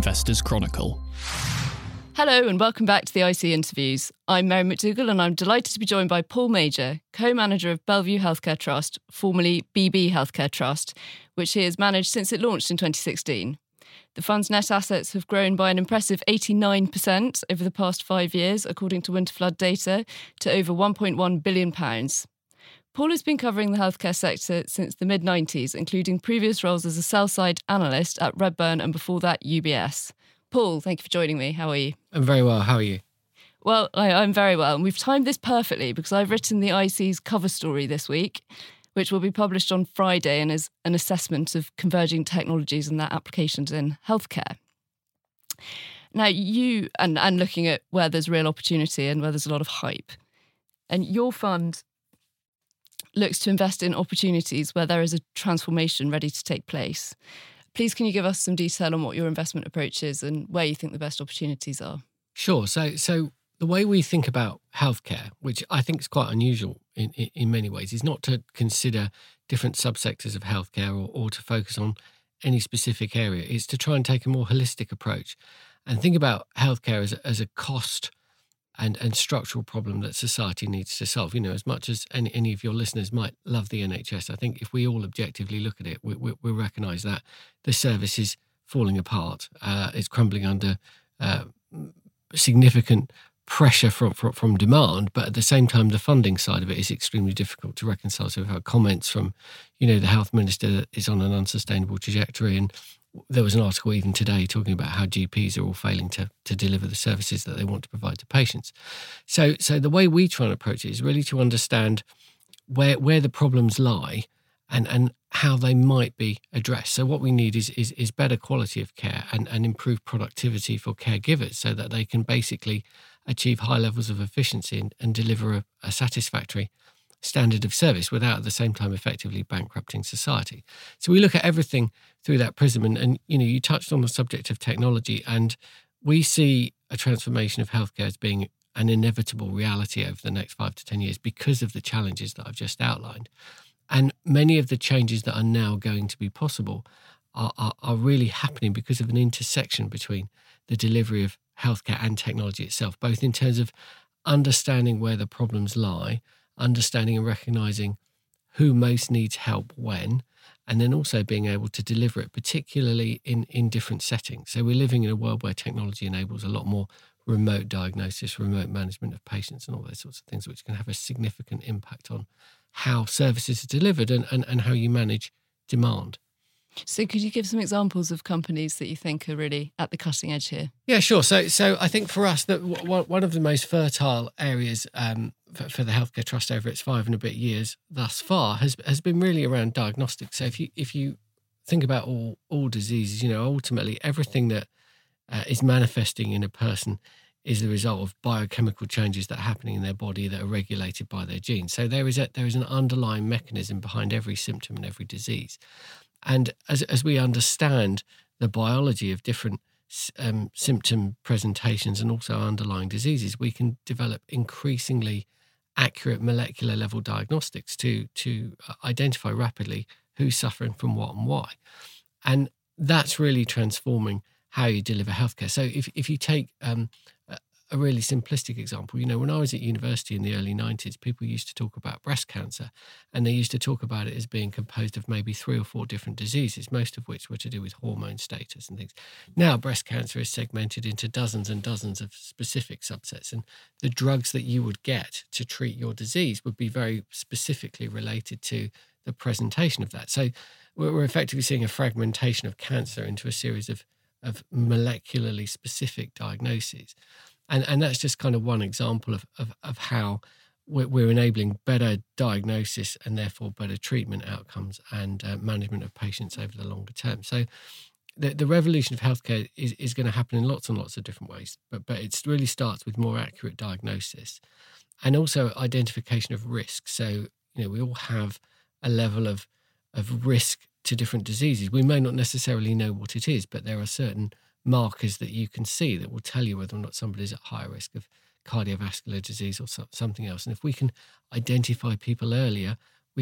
Investors Chronicle. Hello and welcome back to the IC Interviews. I'm Mary McDougall and I'm delighted to be joined by Paul Major, co-manager of Bellevue Healthcare Trust, formerly BB Healthcare Trust, which he has managed since it launched in 2016. The fund's net assets have grown by an impressive 89% over the past 5 years, according to Winterflood data, to over £1.1 billion. Paul has been covering the healthcare sector since the mid-90s, including previous roles as a sell-side analyst at Redburn and before that UBS. Paul, thank you for joining me. How are you? I'm very well. How are you? Well, I'm very well. And we've timed this perfectly because I've written the IC's cover story this week, which will be published on Friday and is an assessment of converging technologies and their applications in healthcare. Now, you, and looking at where there's real opportunity and where there's a lot of hype, and your fund looks to invest in opportunities where there is a transformation ready to take place. Please, can you give us some detail on what your investment approach is and where you think the best opportunities are? Sure. So the way we think about healthcare, which I think is quite unusual in many ways, is not to consider different subsectors of healthcare or to focus on any specific area. It's to try and take a more holistic approach and think about healthcare as a cost and structural problem that society needs to solve. You know, as much as any of your listeners might love the NHS, I think if we all objectively look at it, we recognise that the service is falling apart. It's crumbling under significant pressure from demand, but at the same time, the funding side of it is extremely difficult to reconcile. So we've had comments from, the health minister that is on an unsustainable trajectory, and there was an article even today talking about how GPs are all failing to deliver the services that they want to provide to patients. So the way we try and approach it is really to understand where the problems lie and how they might be addressed. So what we need is better quality of care and improved productivity for caregivers so that they can basically achieve high levels of efficiency and deliver a satisfactory standard of service without at the same time effectively bankrupting society. So we look at everything through that prism and you touched on the subject of technology, and we see a transformation of healthcare as being an inevitable reality over the next 5 to 10 years because of the challenges that I've just outlined. And many of the changes that are now going to be possible are really happening because of an intersection between the delivery of healthcare and technology itself, both in terms of understanding where the problems lie, understanding and recognising who most needs help when, and then also being able to deliver it, particularly in different settings. So we're living in a world where technology enables a lot more remote diagnosis, remote management of patients and all those sorts of things, which can have a significant impact on how services are delivered and how you manage demand. So could you give some examples of companies that you think are really at the cutting edge here? Yeah, sure. So I think for us, that one of the most fertile areas for the Healthcare Trust over its 5 and a bit years thus far has been really around diagnostics. So if you think about all diseases, ultimately everything that is manifesting in a person is the result of biochemical changes that are happening in their body that are regulated by their genes. So there is an underlying mechanism behind every symptom and every disease. And as we understand the biology of different symptom presentations and also underlying diseases, we can develop increasingly accurate molecular level diagnostics to identify rapidly who's suffering from what and why. And that's really transforming how you deliver healthcare. So if you take a really simplistic example, when I was at university in the early 90s, people used to talk about breast cancer, and they used to talk about it as being composed of maybe 3 or 4 different diseases, most of which were to do with hormone status and things. Now breast cancer is segmented into dozens and dozens of specific subsets, and the drugs that you would get to treat your disease would be very specifically related to the presentation of that. So we're effectively seeing a fragmentation of cancer into a series of molecularly specific diagnoses. And that's just kind of one example of how we're enabling better diagnosis and therefore better treatment outcomes and management of patients over the longer term. So the revolution of healthcare is going to happen in lots and lots of different ways, but it really starts with more accurate diagnosis and also identification of risk. So, we all have a level of risk to different diseases. We may not necessarily know what it is, but there are certain markers that you can see that will tell you whether or not somebody's at high risk of cardiovascular disease or something else. And if we can identify people earlier, we can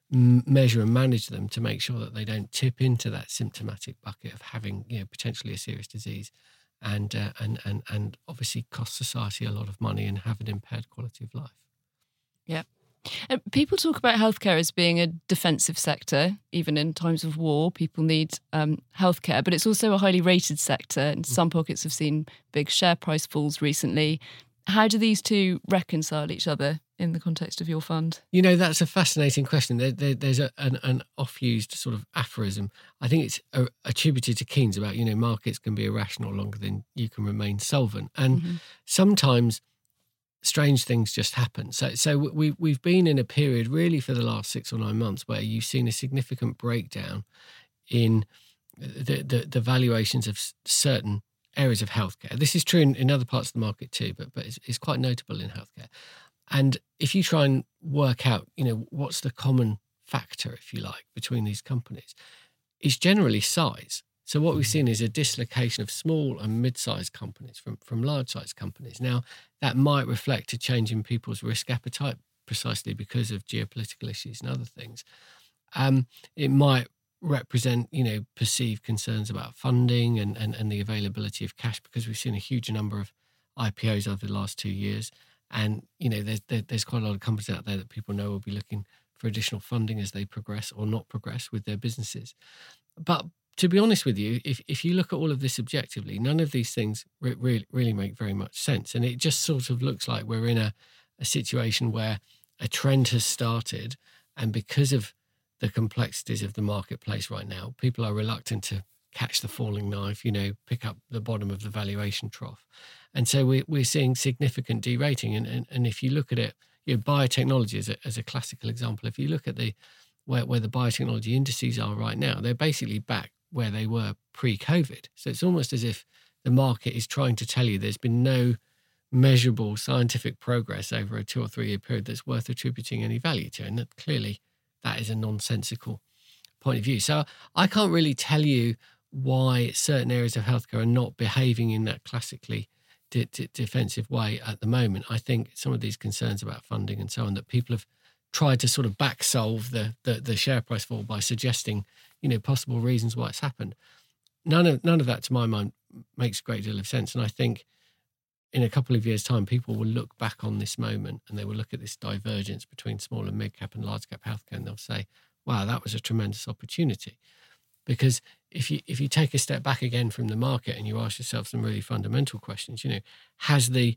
measure and manage them to make sure that they don't tip into that symptomatic bucket of having, potentially a serious disease, and obviously cost society a lot of money and have an impaired quality of life. Yeah. People talk about healthcare as being a defensive sector. Even in times of war, people need healthcare, but it's also a highly rated sector, and some pockets have seen big share price falls recently. How do these two reconcile each other in the context of your fund? That's a fascinating question. There's an off-used sort of aphorism. I think it's attributed to Keynes about, markets can be irrational longer than you can remain solvent. And sometimes strange things just happen. So we've been in a period really for the last 6 or 9 months where you've seen a significant breakdown in the valuations of certain areas of healthcare. This is true in other parts of the market too, but it's quite notable in healthcare. And if you try and work out, what's the common factor, if you like, between these companies, it's generally size. So what we've seen is a dislocation of small and mid-sized companies from large-sized companies. Now, that might reflect a change in people's risk appetite precisely because of geopolitical issues and other things. It might represent, perceived concerns about funding and the availability of cash, because we've seen a huge number of IPOs over the last 2 years. And, there's quite a lot of companies out there that people know will be looking for additional funding as they progress or not progress with their businesses. But to be honest with you, if you look at all of this objectively, none of these things really make very much sense. And it just sort of looks like we're in a situation where a trend has started, and because of the complexities of the marketplace right now, people are reluctant to catch the falling knife, pick up the bottom of the valuation trough. And so we're seeing significant derating. And if you look at it, biotechnology as a classical example, if you look at where the biotechnology indices are right now, they're basically back where they were pre-COVID. So it's almost as if the market is trying to tell you there's been no measurable scientific progress over a 2 or 3 year period that's worth attributing any value to. And that clearly that is a nonsensical point of view. So I can't really tell you why certain areas of healthcare are not behaving in that classically defensive way at the moment. I think some of these concerns about funding and so on, that people have tried to sort of back solve the share price fall by suggesting, possible reasons why it's happened. None of that, to my mind, makes a great deal of sense. And I think in a couple of years' time, people will look back on this moment and they will look at this divergence between small and mid-cap and large-cap healthcare, and they'll say, wow, that was a tremendous opportunity. Because if you take a step back again from the market and you ask yourself some really fundamental questions, has the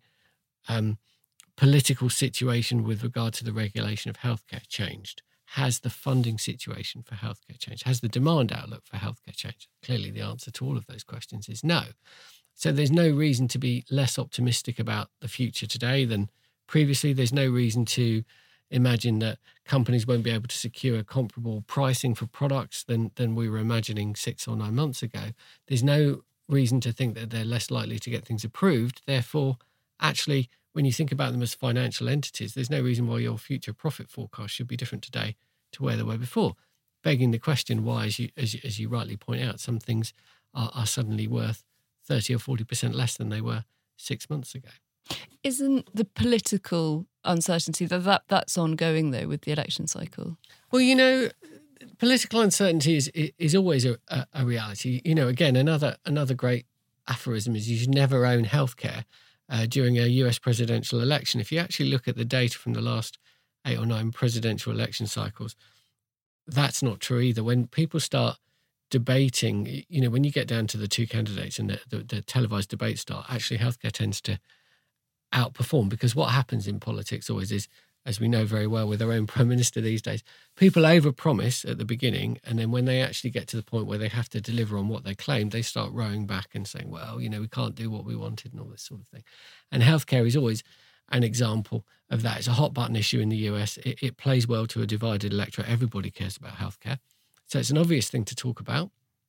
political situation with regard to the regulation of healthcare changed? Has the funding situation for healthcare changed? Has the demand outlook for healthcare changed? Clearly, the answer to all of those questions is no. So there's no reason to be less optimistic about the future today than previously. There's no reason to imagine that companies won't be able to secure comparable pricing for products than we were imagining 6 or 9 months ago. There's no reason to think that they're less likely to get things approved. Therefore, actually, when you think about them as financial entities, there's no reason why your future profit forecast should be different today to where they were before. Begging the question why, as you rightly point out, some things are suddenly worth 30 or 40% less than they were 6 months ago. Isn't the political uncertainty that's ongoing though with the election cycle? Well, political uncertainty is always a reality. Again, another great aphorism is you should never own healthcare during a US presidential election. If you actually look at the data from the last 8 or 9 presidential election cycles, that's not true either. When people start debating, when you get down to the 2 candidates and the televised debates start, actually healthcare tends to outperform, because what happens in politics always is, as we know very well with our own Prime Minister these days, people overpromise at the beginning, and then when they actually get to the point where they have to deliver on what they claim, they start rowing back and saying, well, we can't do what we wanted and all this sort of thing. And healthcare is always an example of that. It's a hot button issue in the US. It plays well to a divided electorate. Everybody cares about healthcare. So it's an obvious thing to talk about.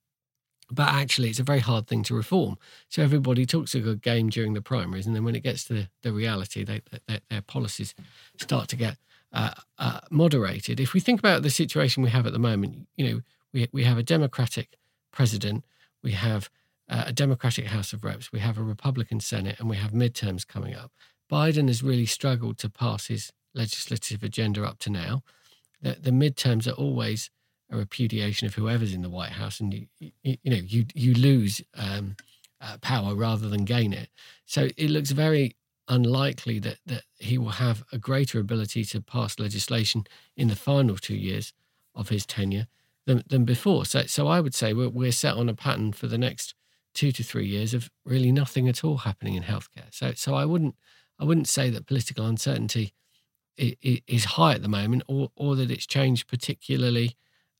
But actually, it's a very hard thing to reform. So everybody talks a good game during the primaries, and then when it gets to the reality, their policies start to get moderated. If we think about the situation we have at the moment, we have a Democratic president, we have a Democratic House of Reps, we have a Republican Senate, and we have midterms coming up. Biden has really struggled to pass his legislative agenda up to now. the midterms are always a repudiation of whoever's in the White House, and you lose power rather than gain it. So it looks very unlikely that he will have a greater ability to pass legislation in the final 2 years of his tenure than before. So I would say we're set on a pattern for the next 2 to 3 years of really nothing at all happening in healthcare. So I wouldn't say that political uncertainty is high at the moment, or that it's changed particularly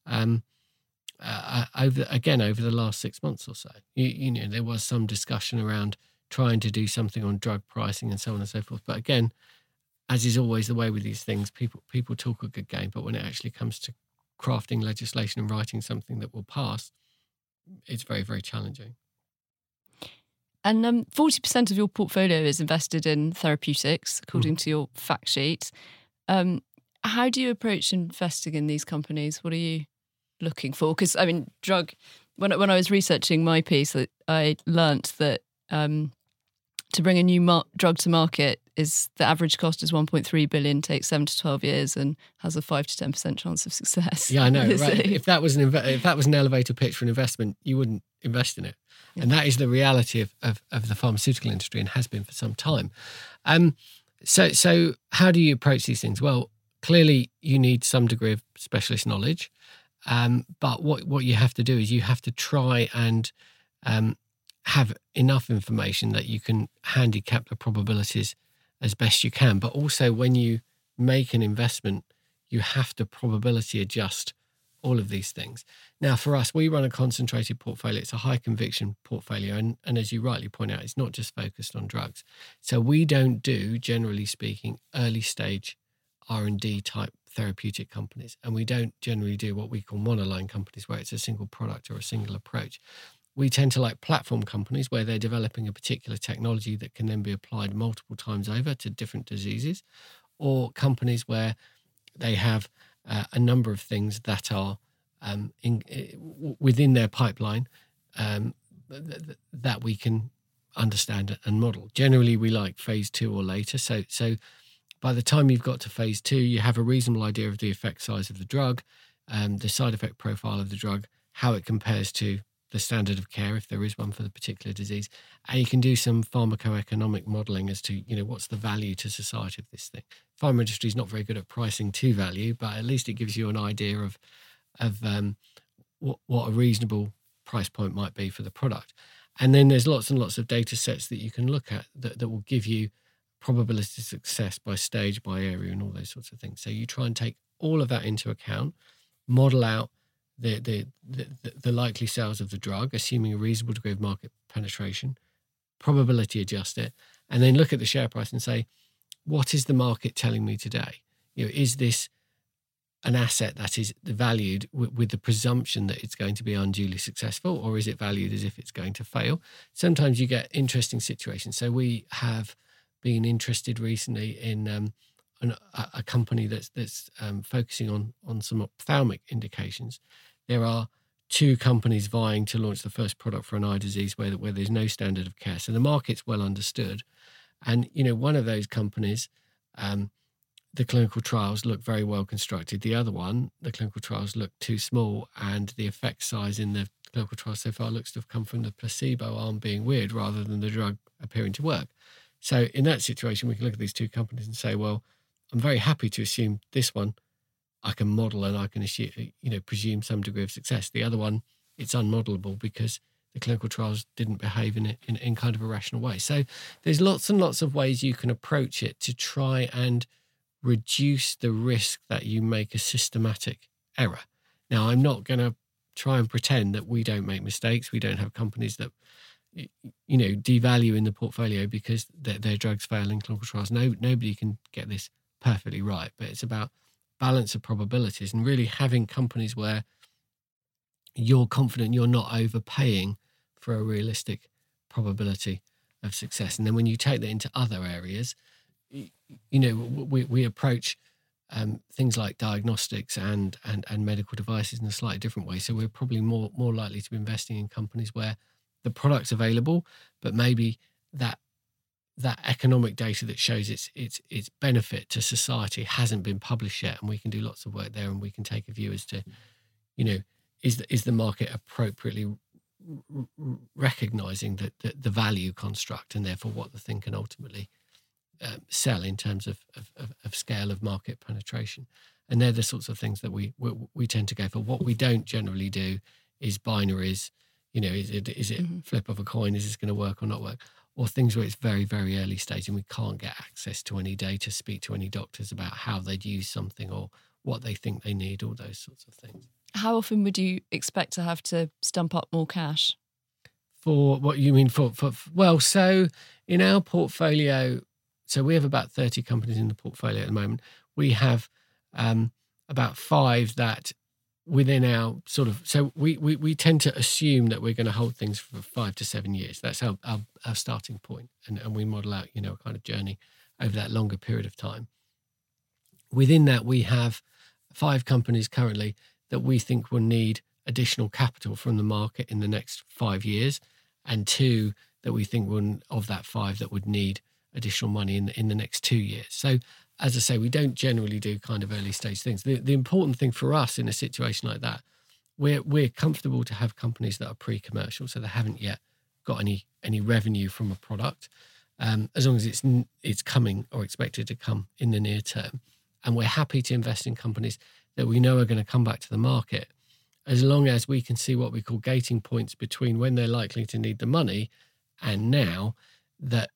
over the last 6 months or so. There was some discussion around trying to do something on drug pricing and so on and so forth. But again, as is always the way with these things, people talk a good game, but when it actually comes to crafting legislation and writing something that will pass, it's very, very challenging. And 40% of your portfolio is invested in therapeutics, according to your fact sheet. How do you approach investing in these companies? What are you looking for? Because, I mean, when I was researching my piece, I learnt that to bring a new drug to market, the average cost is 1.3 billion, takes 7 to 12 years, and has a 5 to 10% chance of success. Yeah, I know. Right? If that was an elevator pitch for an investment, you wouldn't invest in it. Yeah. And that is the reality of the pharmaceutical industry, and has been for some time. So how do you approach these things? Well, clearly you need some degree of specialist knowledge. But what you have to do is you have to try and have enough information that you can handicap the probabilities as best you can. But also, when you make an investment, you have to probability adjust all of these things. Now, for us, we run a concentrated portfolio. It's a high conviction portfolio. And as you rightly point out, it's not just focused on drugs. So we don't do, generally speaking, early stage R&D type therapeutic companies. And we don't generally do what we call monoline companies, where it's a single product or a single approach. We tend to like platform companies where they're developing a particular technology that can then be applied multiple times over to different diseases, or companies where they have a number of things that are within their pipeline that we can understand and model. Generally, we like phase 2 or later. So by the time you've got to phase 2, you have a reasonable idea of the effect size of the drug, the side effect profile of the drug, how it compares to the standard of care, if there is one for the particular disease. And you can do some pharmacoeconomic modelling as to, what's the value to society of this thing. Pharma industry is not very good at pricing to value, but at least it gives you an idea of what a reasonable price point might be for the product. And then there's lots and lots of data sets that you can look at that will give you probability of success by stage, by area, and all those sorts of things. So you try and take all of that into account, model out the likely sales of the drug, assuming a reasonable degree of market penetration, probability adjust it, and then look at the share price and say, what is the market telling me today? Is this an asset that is valued with the presumption that it's going to be unduly successful, or is it valued as if it's going to fail? Sometimes you get interesting situations. So we have been interested recently in a company that's focusing on some ophthalmic indications. There are 2 companies vying to launch the first product for an eye disease where there's no standard of care. So the market's well understood. And, one of those companies, the clinical trials look very well constructed. The other one, the clinical trials look too small, and the effect size in the clinical trials so far looks to have come from the placebo arm being weird rather than the drug appearing to work. So in that situation, we can look at these 2 companies and say, well, I'm very happy to assume this one I can model and I can assume, presume some degree of success. The other one, it's unmodelable because the clinical trials didn't behave in kind of a rational way. So there's lots and lots of ways you can approach it to try and reduce the risk that you make a systematic error. Now, I'm not going to try and pretend that we don't make mistakes. We don't have companies that devalue in the portfolio because their drugs fail in clinical trials. Nobody can get this perfectly right, but it's about balance of probabilities and really having companies where you're confident you're not overpaying for a realistic probability of success. And then when you take that into other areas, we approach things like diagnostics and medical devices in a slightly different way. So we're probably more likely to be investing in companies where the product's available, but maybe that that economic data that shows its benefit to society hasn't been published yet, and we can do lots of work there, and we can take a view as to, is the market appropriately recognizing the value construct, and therefore what the thing can ultimately sell in terms of scale of market penetration. And they're the sorts of things that we tend to go for. What we don't generally do is binaries. Is it flip of a coin? Is this going to work or not work? Or things where it's very, very early stage and we can't get access to any data, speak to any doctors about how they'd use something or what they think they need, all those sorts of things. How often would you expect to have to stump up more cash? For what you mean well, so in our portfolio, so we have about 30 companies in the portfolio at the moment. We have about 5 that within our sort of, so we tend to assume that we're going to hold things for 5 to 7 years. That's our starting point. And we model out, a kind of journey over that longer period of time. Within that, we have 5 companies currently that we think will need additional capital from the market in the next 5 years, and 2 that we think of that 5 that would need additional money in the next 2 years. So as I say, we don't generally do kind of early stage things. The important thing for us in a situation like that, we're comfortable to have companies that are pre-commercial, so they haven't yet got any revenue from a product, as long as it's coming or expected to come in the near term. And we're happy to invest in companies that we know are going to come back to the market, as long as we can see what we call gating points between when they're likely to need the money and now, that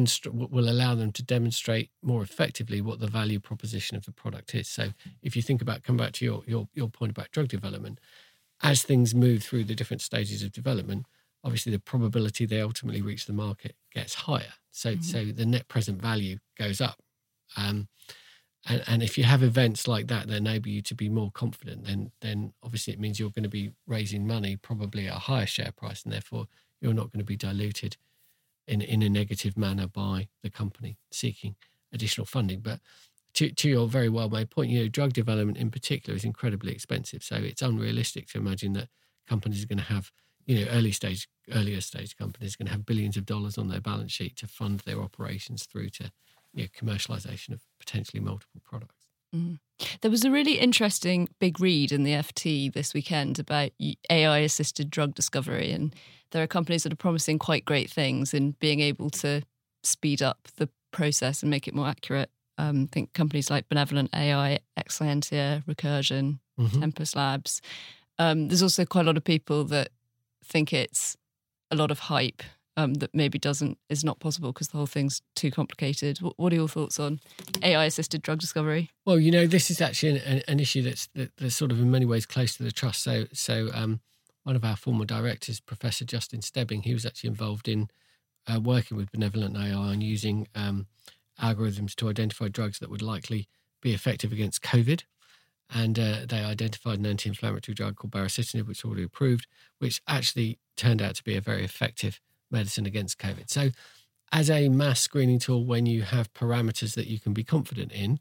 will allow them to demonstrate more effectively what the value proposition of the product is. So if you think about, come back to your point about drug development, as things move through the different stages of development, obviously the probability they ultimately reach the market gets higher. So the net present value goes up. And if you have events like that enable you to be more confident, then obviously it means you're going to be raising money probably at a higher share price, and therefore you're not going to be diluted in a negative manner by the company seeking additional funding. But to your very well made point, drug development in particular is incredibly expensive. So it's unrealistic to imagine that companies are going to have, earlier stage companies are going to have billions of dollars on their balance sheet to fund their operations through to commercialization of potentially multiple products. Mm. There was a really interesting big read in the FT this weekend about AI-assisted drug discovery, and there are companies that are promising quite great things in being able to speed up the process and make it more accurate. I think companies like Benevolent AI, Exscientia, Recursion, Tempus Labs. There's also quite a lot of people that think it's a lot of hype, that maybe is not possible because the whole thing's too complicated. What are your thoughts on AI-assisted drug discovery? Well, this is actually an issue that's sort of in many ways close to the trust. So one of our former directors, Professor Justin Stebbing, he was actually involved in working with Benevolent AI on using algorithms to identify drugs that would likely be effective against COVID. And they identified an anti-inflammatory drug called baricitinib, which is already approved, which actually turned out to be a very effective medicine against COVID. So as a mass screening tool, when you have parameters that you can be confident in,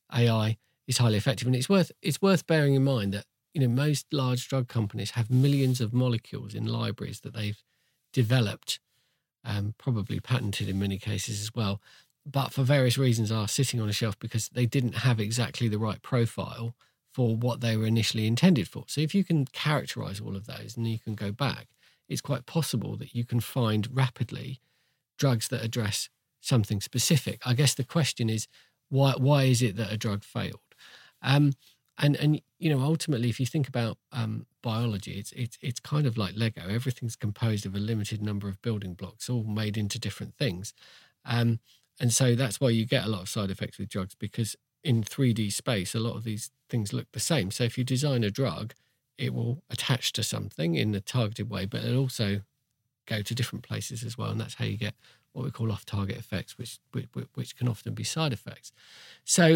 AI is highly effective. And it's worth bearing in mind that, most large drug companies have millions of molecules in libraries that they've developed, probably patented in many cases as well, but for various reasons are sitting on a shelf because they didn't have exactly the right profile for what they were initially intended for. So if you can characterize all of those and you can go back, it's quite possible that you can find rapidly drugs that address something specific. I guess the question is, why is it that a drug failed? And ultimately, if you think about biology, it's kind of like Lego. Everything's composed of a limited number of building blocks, all made into different things. And so that's why you get a lot of side effects with drugs, because in 3D space, a lot of these things look the same. So if you design a drug, it will attach to something in a targeted way, but it'll also go to different places as well. And that's how you get what we call off-target effects, which can often be side effects. So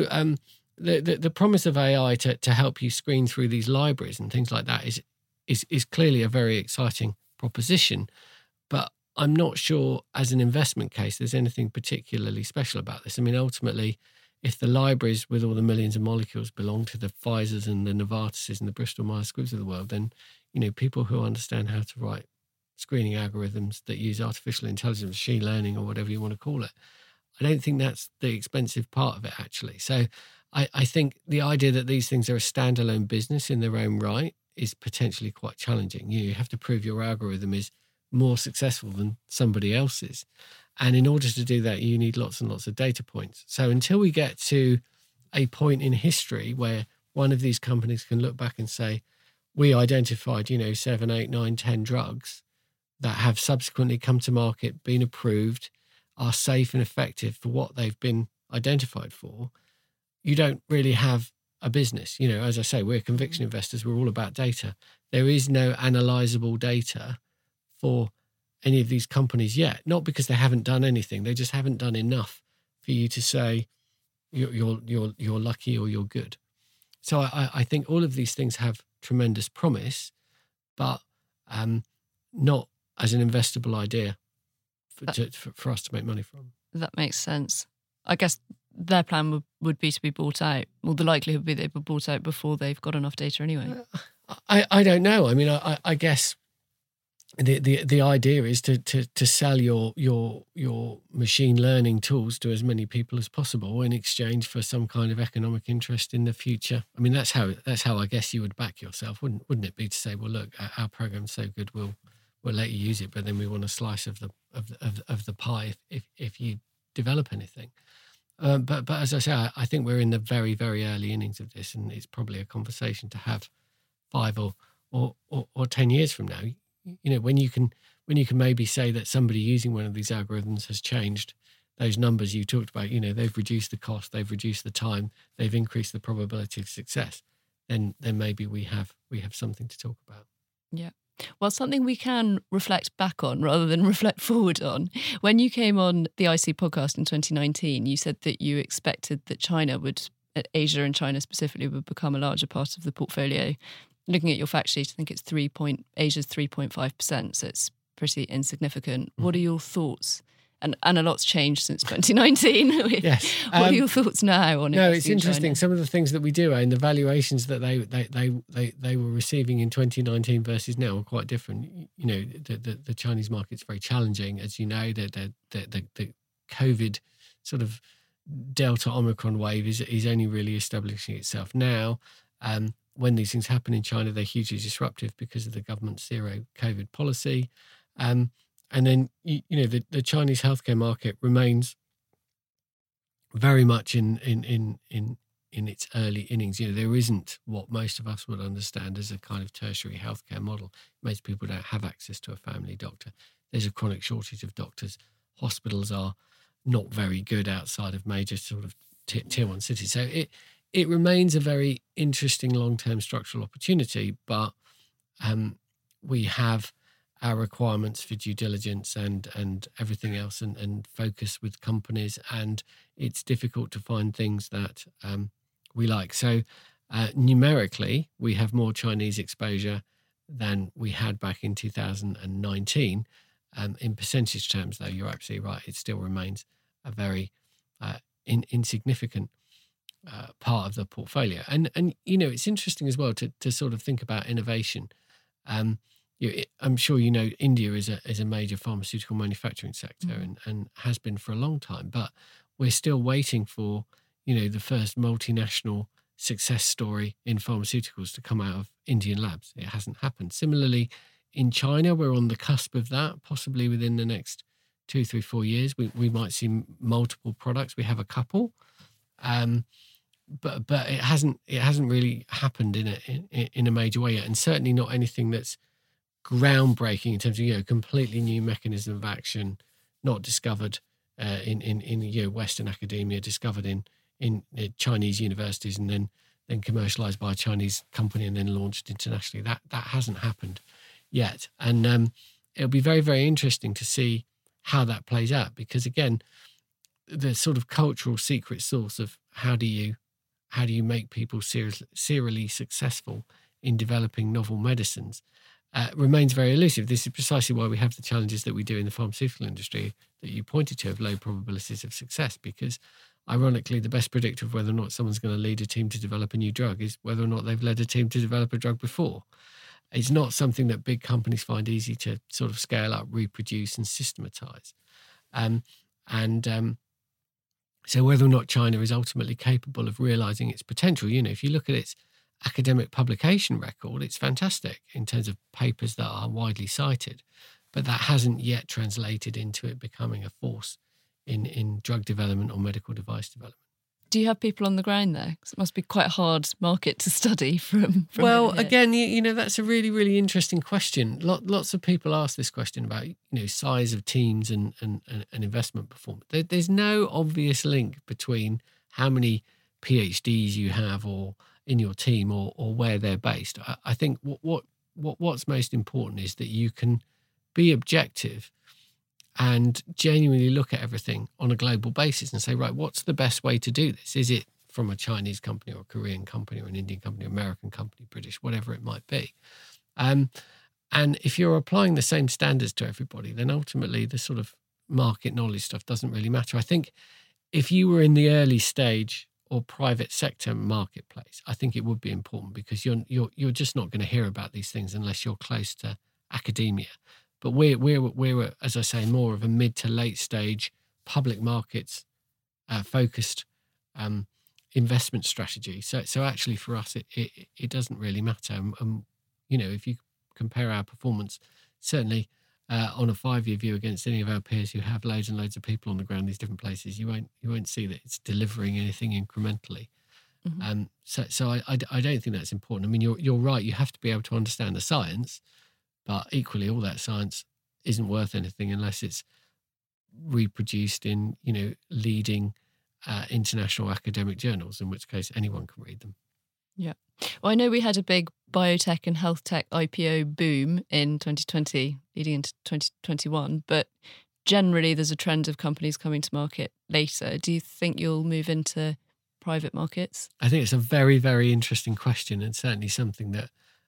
the promise of AI to help you screen through these libraries and things like that is clearly a very exciting proposition. But I'm not sure as an investment case there's anything particularly special about this. I mean, ultimately, if the libraries with all the millions of molecules belong to the Pfizers and the Novartises and the Bristol Myers Squibbs of the world, then, people who understand how to write screening algorithms that use artificial intelligence, machine learning, or whatever you want to call it. I don't think that's the expensive part of it, actually. So I think the idea that these things are a standalone business in their own right is potentially quite challenging. You have to prove your algorithm is more successful than somebody else's. And in order to do that, you need lots and lots of data points. So until we get to a point in history where one of these companies can look back and say, we identified, 7, 8, 9, 10 drugs that have subsequently come to market, been approved, are safe and effective for what they've been identified for, you don't really have a business. As I say, we're conviction investors. We're all about data. There is no analyzable data for any of these companies yet, not because they haven't done anything. They just haven't done enough for you to say you're lucky or you're good. So I think all of these things have tremendous promise, but not as an investable idea for us to make money from. That makes sense. I guess their plan would be to be bought out. Well, the likelihood would be they'd be bought out before they've got enough data anyway. I don't know. I mean, I guess the idea is to sell your machine learning tools to as many people as possible in exchange for some kind of economic interest in the future. I mean, that's how I guess you would back yourself, wouldn't it be, to say, well, look, our program's so good, we'll let you use it, but then we want a slice of the pie if you develop anything. But as I say, I think we're in the very, very early innings of this, and it's probably a conversation to have 5 or 10 years from now. When you can maybe say that somebody using one of these algorithms has changed those numbers you talked about, they've reduced the cost, they've reduced the time, they've increased the probability of success, then maybe we have something to talk about. Yeah. Well, something we can reflect back on rather than reflect forward on. When you came on the IC podcast in 2019, you said that you expected that Asia and China specifically would become a larger part of the portfolio. Looking at your fact sheet, I think it's Asia's 3.5%, so it's pretty insignificant. What are your thoughts? And a lot's changed since 2019. Yes. What are your thoughts now on it? No, it's interesting. China? Some of the things that we do and the valuations that they were receiving in 2019 versus now are quite different. The Chinese market's very challenging, as you know. The COVID sort of Delta Omicron wave is only really establishing itself now. When these things happen in China, they're hugely disruptive because of the government's zero COVID policy. And then, the Chinese healthcare market remains very much in its early innings. There isn't what most of us would understand as a kind of tertiary healthcare model. Most people don't have access to a family doctor. There's a chronic shortage of doctors. Hospitals are not very good outside of major sort of tier 1 cities. So it remains a very interesting long-term structural opportunity, but we have our requirements for due diligence and everything else and focus with companies, and it's difficult to find things that we like. So numerically, we have more Chinese exposure than we had back in 2019. In percentage terms, though, you're absolutely right. It still remains a very insignificant part of the portfolio. And it's interesting as well to sort of think about innovation. I'm sure India is a major pharmaceutical manufacturing sector and has been for a long time, but we're still waiting for the first multinational success story in pharmaceuticals to come out of Indian labs. It hasn't happened. Similarly, in China, we're on the cusp of that. Possibly within the next 2, 3, 4 years, we might see multiple products. We have a couple, but it hasn't really happened in a major way yet, and certainly not anything that's groundbreaking in terms of completely new mechanism of action, not discovered in Western academia, discovered in Chinese universities and then commercialized by a Chinese company and then launched internationally. That hasn't happened yet, and it'll be very, very interesting to see how that plays out, because again, the sort of cultural secret sauce of how do you make people serially successful in developing novel medicines remains very elusive. This is precisely why we have the challenges that we do in the pharmaceutical industry that you pointed to, of low probabilities of success, because ironically, the best predictor of whether or not someone's going to lead a team to develop a new drug is whether or not they've led a team to develop a drug before. It's not something that big companies find easy to sort of scale up, reproduce, and systematize. So whether or not China is ultimately capable of realizing its potential, if you look at its academic publication record, it's fantastic in terms of papers that are widely cited, but that hasn't yet translated into it becoming a force in drug development or medical device development. Do you have people on the ground there? Because it must be quite a hard market to study from well, again, that's a really, really interesting question. Lots of people ask this question about, size of teams and investment performance. There's no obvious link between how many PhDs you have or in your team or where they're based. I think what's most important is that you can be objective and genuinely look at everything on a global basis and say, right, what's the best way to do this? Is it from a Chinese company or a Korean company or an Indian company, American company, British, whatever it might be? And if you're applying the same standards to everybody, then ultimately the sort of market knowledge stuff doesn't really matter. I think if you were in the early stage or private sector marketplace, I think it would be important because you're just not going to hear about these things unless you're close to academia. But we're, as I say, more of a mid to late stage public markets focused investment strategy. So actually for us, it doesn't really matter. If you compare our performance, certainly on a 5-year view against any of our peers who have loads and loads of people on the ground in these different places, you won't see that it's delivering anything incrementally. Mm-hmm. So I don't think that's important. I mean, you're right. You have to be able to understand the science. But equally, all that science isn't worth anything unless it's reproduced in, leading international academic journals, in which case anyone can read them. Yeah. Well, I know we had a big biotech and health tech IPO boom in 2020, leading into 2021, but generally there's a trend of companies coming to market later. Do you think you'll move into private markets? I think it's a very, very interesting question and certainly something that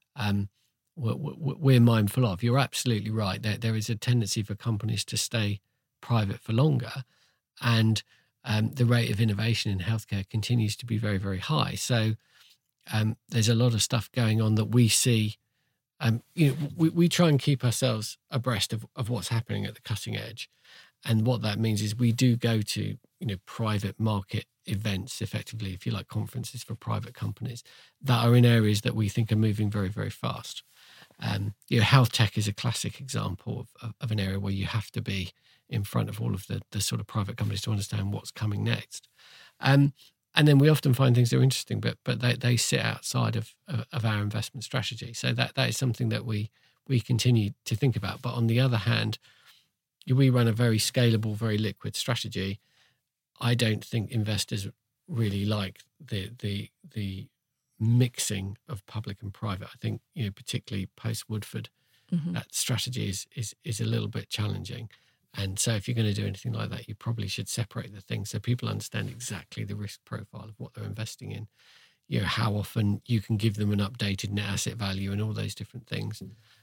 we're mindful of. You're absolutely right. There is a tendency for companies to stay private for longer, and the rate of innovation in healthcare continues to be very, very high. So there's a lot of stuff going on that we see. We try and keep ourselves abreast of what's happening at the cutting edge, and what that means is we do go to private market events, effectively, if you like, conferences for private companies that are in areas that we think are moving very, very fast. Health tech is a classic example of an area where you have to be in front of all of the sort of private companies to understand what's coming next. And then we often find things that are interesting, but they sit outside of our investment strategy. So that is something that we continue to think about. But on the other hand, we run a very scalable, very liquid strategy. I don't think investors really like the mixing of public and private. I think, particularly post Woodford, that strategy is a little bit challenging. And so if you're going to do anything like that, you probably should separate the things so people understand exactly the risk profile of what they're investing in, how often you can give them an updated net asset value and all those different things,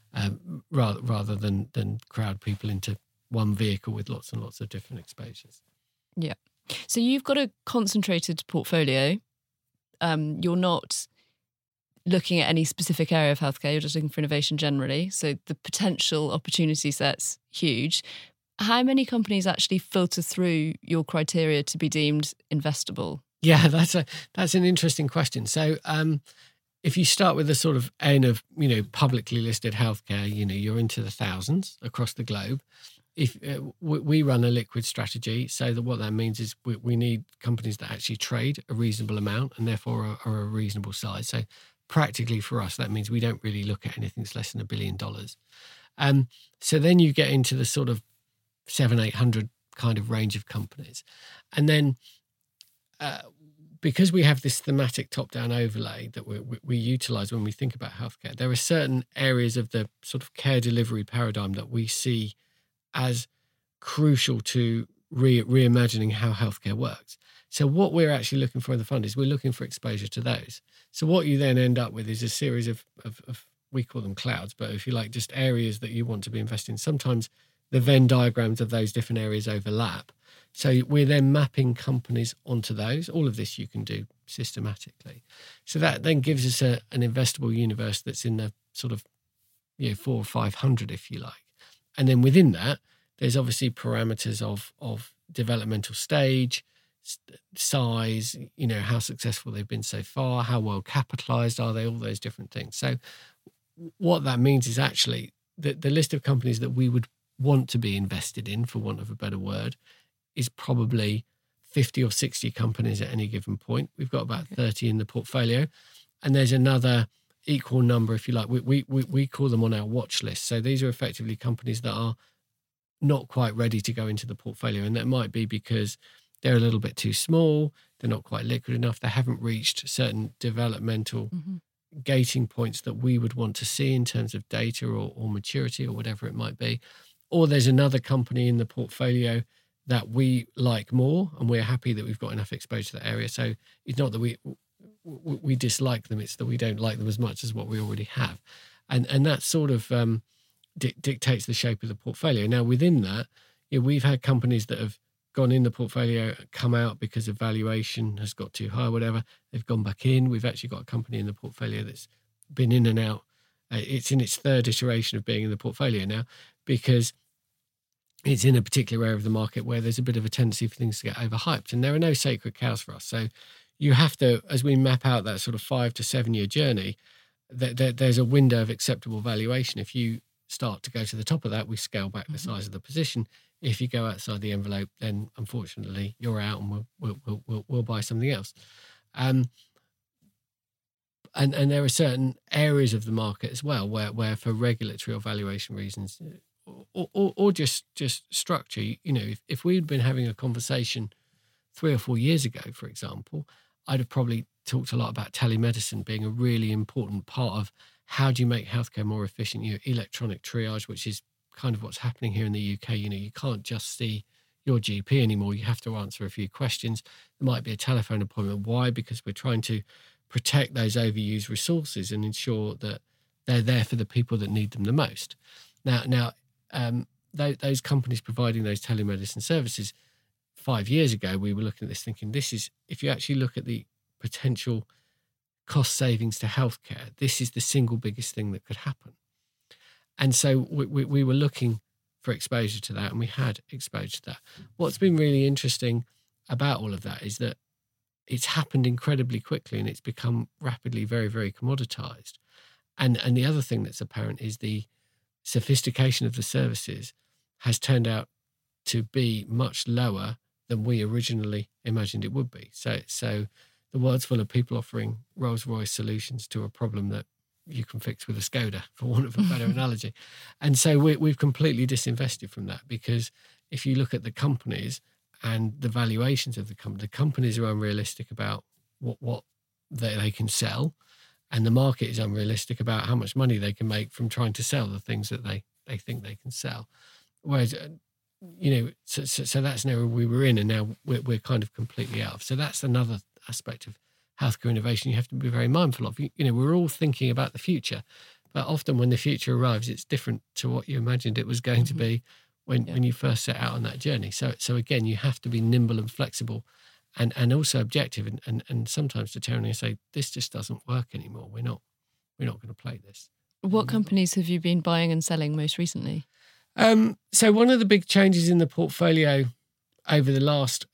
rather than crowd people into one vehicle with lots and lots of different exposures. Yeah. So you've got a concentrated portfolio. You're not looking at any specific area of healthcare, you're just looking for innovation generally. So the potential opportunity set's huge. How many companies actually filter through your criteria to be deemed investable? Yeah, that's an interesting question. So if you start with the sort of N of, publicly listed healthcare, you're into the thousands across the globe. If we run a liquid strategy, so that what that means is we need companies that actually trade a reasonable amount and therefore are a reasonable size. So practically for us, that means we don't really look at anything that's less than $1 billion. So then you get into the sort of 700-800 kind of range of companies. And then because we have this thematic top-down overlay that we utilize when we think about healthcare, there are certain areas of the sort of care delivery paradigm that we see as crucial to reimagining how healthcare works. So what we're actually looking for in the fund is we're looking for exposure to those. So what you then end up with is a series of we call them clouds, but if you like, just areas that you want to be invested in. Sometimes the Venn diagrams of those different areas overlap. So we're then mapping companies onto those. All of this you can do systematically. So that then gives us an investable universe that's in the sort of 400 or 500, if you like. And then within that, there's obviously parameters of developmental stage, size, how successful they've been so far, how well capitalized are they, all those different things. So what that means is actually the list of companies that we would want to be invested in, for want of a better word, is probably 50 or 60 companies at any given point. We've got about 30 in the portfolio, and there's another equal number, if you like. We call them on our watch list. So these are effectively companies that are not quite ready to go into the portfolio, and that might be because they're a little bit too small, they're not quite liquid enough, they haven't reached certain developmental gating points that we would want to see in terms of data or maturity or whatever it might be. Or there's another company in the portfolio that we like more, and we're happy that we've got enough exposure to that area. So it's not that we dislike them, it's that we don't like them as much as what we already have. And that sort of dictates the shape of the portfolio. Now, within that, we've had companies that have gone in the portfolio, come out because of valuation has got too high, whatever. They've gone back in. We've actually got a company in the portfolio that's been in and out. It's in its third iteration of being in the portfolio now, because it's in a particular area of the market where there's a bit of a tendency for things to get overhyped. And there are no sacred cows for us. So you have to, as we map out that sort of 5 to 7 year journey, there's a window of acceptable valuation. If you start to go to the top of that, we scale back the size of the position. If you go outside the envelope, then unfortunately you're out, and we'll buy something else. And there are certain areas of the market as well where for regulatory or valuation reasons, or just structure, if we'd been having a conversation 3 or 4 years ago, for example, I'd have probably talked a lot about telemedicine being a really important part of how do you make healthcare more efficient. Electronic triage, which is kind of what's happening here in the UK. You can't just see your GP anymore. You have to answer a few questions. There might be a telephone appointment. Why? Because we're trying to protect those overused resources and ensure that they're there for the people that need them the most. Now, those companies providing those telemedicine services, 5 years ago, we were looking at this thinking, this is, if you actually look at the potential cost savings to healthcare, this is the single biggest thing that could happen. And so we were looking for exposure to that, and we had exposure to that. What's been really interesting about all of that is that it's happened incredibly quickly, and it's become rapidly very, very commoditized. And the other thing that's apparent is the sophistication of the services has turned out to be much lower than we originally imagined it would be. So the world's full of people offering Rolls-Royce solutions to a problem that you can fix with a Skoda, for want of a better analogy. And so we've completely disinvested from that, because if you look at the companies and the valuations of the companies are unrealistic about what they can sell, and the market is unrealistic about how much money they can make from trying to sell the things that they think they can sell. Whereas, so that's an area we were in, and now we're kind of completely out of. So that's another aspect of healthcare innovation you have to be very mindful of. We're all thinking about the future, but often when the future arrives, it's different to what you imagined it was going to be when you first set out on that journey. So again, you have to be nimble and flexible, and also objective, and sometimes determining and say, this just doesn't work anymore. We're not going to play this. What companies have you been buying and selling most recently? So one of the big changes in the portfolio over the last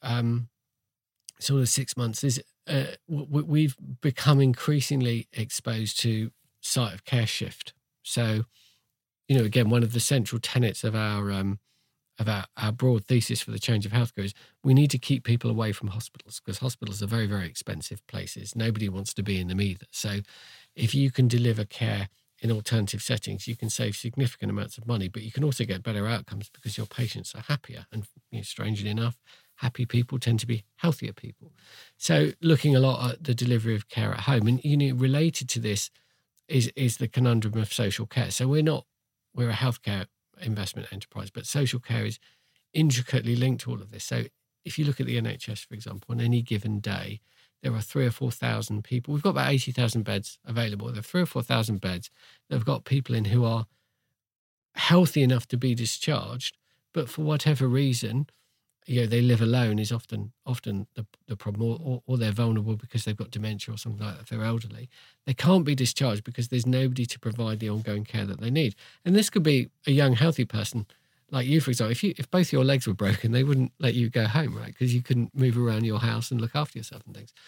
sort of 6 months is we've become increasingly exposed to site of care shift. So, again, one of the central tenets of our broad thesis for the change of healthcare is we need to keep people away from hospitals, because hospitals are very, very expensive places. Nobody wants to be in them either. So if you can deliver care in alternative settings, you can save significant amounts of money, but you can also get better outcomes because your patients are happier. And strangely enough, happy people tend to be healthier people. So looking a lot at the delivery of care at home, and related to this is the conundrum of social care. So we're a healthcare investment enterprise, but social care is intricately linked to all of this. So if you look at the NHS, for example, on any given day, there are 3,000 or 4,000 people. We've got about 80,000 beds available. There are 3,000 or 4,000 beds that have got people in who are healthy enough to be discharged, but for whatever reason, they live alone is often the problem, or they're vulnerable because they've got dementia or something like that. If they're elderly, they can't be discharged because there's nobody to provide the ongoing care that they need. And this could be a young, healthy person like you, for example. If both your legs were broken, they wouldn't let you go home, right? Because you couldn't move around your house and look after yourself and things.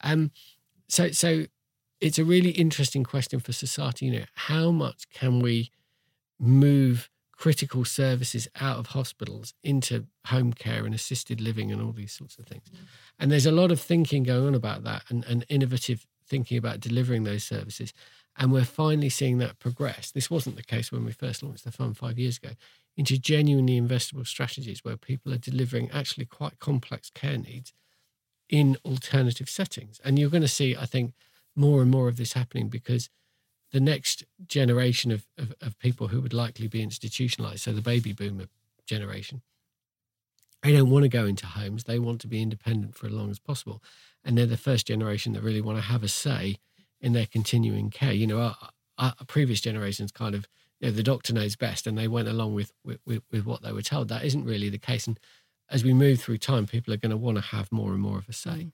So it's a really interesting question for society. How much can we move critical services out of hospitals into home care and assisted living and all these sorts of things? And there's a lot of thinking going on about that, and innovative thinking about delivering those services. And we're finally seeing that progress. This wasn't the case when we first launched the fund 5 years ago, into genuinely investable strategies where people are delivering actually quite complex care needs in alternative settings. And you're going to see, I think, more and more of this happening, because the next generation of people who would likely be institutionalized, so the baby boomer generation, they don't want to go into homes. They want to be independent for as long as possible. And they're the first generation that really want to have a say in their continuing care. Our previous generations kind of, the doctor knows best, and they went along with what they were told. That isn't really the case. And as we move through time, people are going to want to have more and more of a say.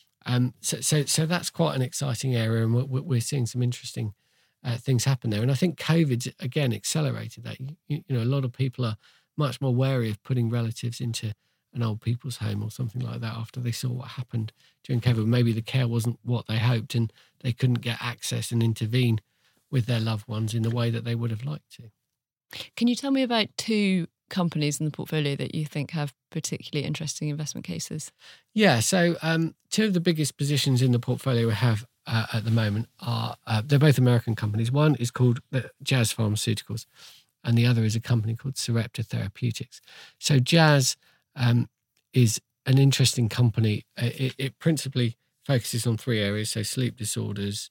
So that's quite an exciting area, and we're seeing some interesting things happen there. And I think COVID, again, accelerated that. A lot of people are much more wary of putting relatives into an old people's home or something like that after they saw what happened during COVID. Maybe the care wasn't what they hoped, and they couldn't get access and intervene with their loved ones in the way that they would have liked to. Can you tell me about 2 companies in the portfolio that you think have particularly interesting investment cases? Yeah, so 2 of the biggest positions in the portfolio we have at the moment are, they're both American companies. One is called Jazz Pharmaceuticals, and the other is a company called Sarepta Therapeutics. So Jazz is an interesting company. It principally focuses on 3 areas, so sleep disorders,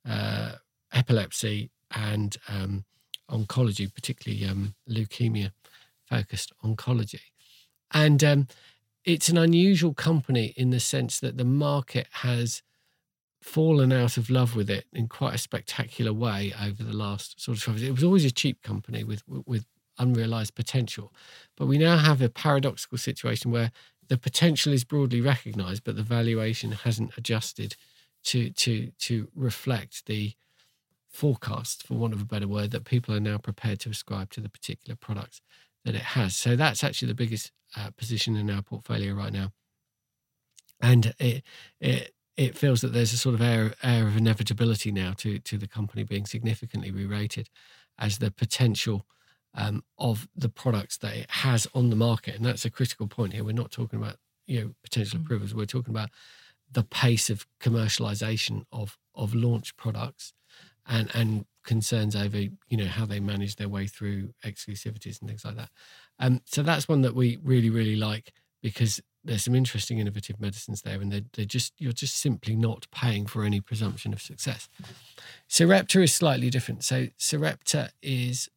epilepsy, and oncology, particularly leukemia-focused oncology. And it's an unusual company in the sense that the market has fallen out of love with it in quite a spectacular way over the last sort of 12 years. It was always a cheap company with unrealized potential. But we now have a paradoxical situation where the potential is broadly recognized, but the valuation hasn't adjusted to reflect the forecast, for want of a better word, that people are now prepared to ascribe to the particular products that it has. So that's actually the biggest position in our portfolio right now. And it feels that there's a sort of air of inevitability now to the company being significantly re-rated as the potential of the products that it has on the market. And that's a critical point here. We're not talking about potential approvals. We're talking about the pace of commercialization of launch products and concerns over how they manage their way through exclusivities and things like that. So that's one that we really, really like, because there's some interesting innovative medicines there, and you're just simply not paying for any presumption of success. Sarepta is slightly different. So Sarepta is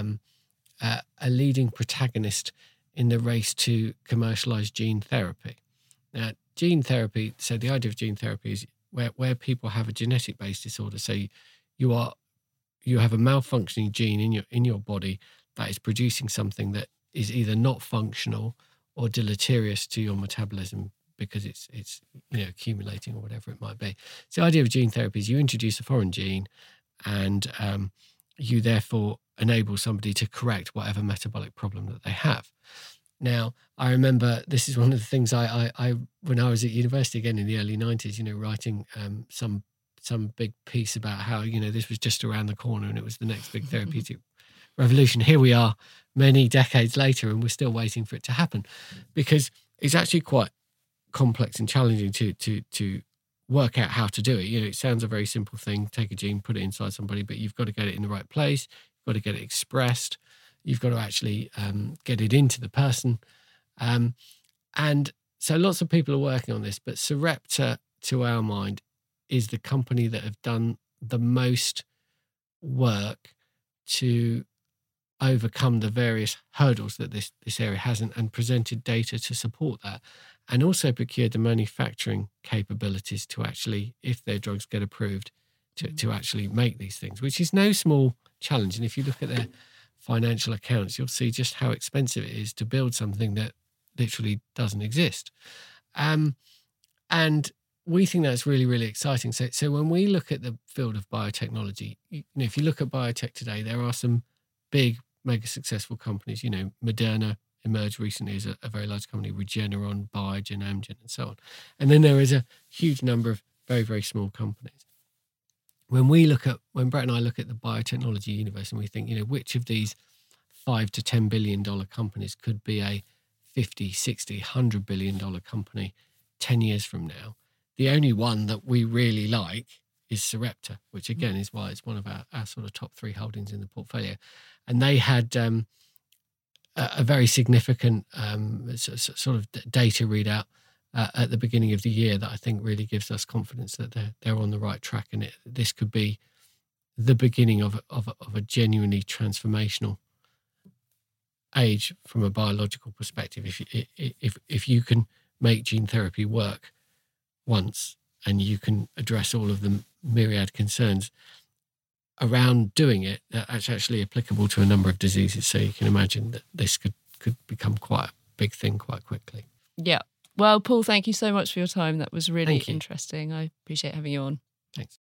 a leading protagonist in the race to commercialize gene therapy. Now, gene therapy, so the idea of gene therapy is where people have a genetic-based disorder. So you have a malfunctioning gene in your body that is producing something that is either not functional or deleterious to your metabolism because it's accumulating or whatever it might be. So the idea of gene therapy is you introduce a foreign gene, and you therefore enable somebody to correct whatever metabolic problem that they have. Now, I remember this is one of the things I when I was at university again in the early 90s, writing some big piece about how, this was just around the corner and it was the next big therapeutic revolution. Here we are many decades later, and we're still waiting for it to happen, because it's actually quite complex and challenging to work out how to do it. It sounds a very simple thing: take a gene, put it inside somebody, but you've got to get it in the right place, you've got to get it expressed, you've got to actually get it into the person. And so lots of people are working on this, but Sarepta, to our mind, is the company that have done the most work to overcome the various hurdles that this area has, and presented data to support that, and also procured the manufacturing capabilities to actually, if their drugs get approved, to actually make these things, which is no small challenge. And if you look at their financial accounts, you'll see just how expensive it is to build something that literally doesn't exist. And we think that's really, really exciting. So when we look at the field of biotechnology, if you look at biotech today, there are some big, mega successful companies. Moderna emerged recently as a very large company, Regeneron, Biogen, Amgen, and so on. And then there is a huge number of very, very small companies. When Brett and I look at the biotechnology universe and we think, which of these $5 to $10 billion companies could be a 50, 60, $100 billion company 10 years from now, the only one that we really like is Sarepta, which again is why it's one of our sort of top 3 holdings in the portfolio. And they had a very significant sort of data readout at the beginning of the year that I think really gives us confidence that they're on the right track, and this could be the beginning of a genuinely transformational age from a biological perspective. If you can make gene therapy work once and you can address all of the myriad concerns around doing it, that's actually applicable to a number of diseases. So you can imagine that this could become quite a big thing quite quickly. Yeah. Well, Paul, thank you so much for your time. That was really interesting. I appreciate having you on. Thanks.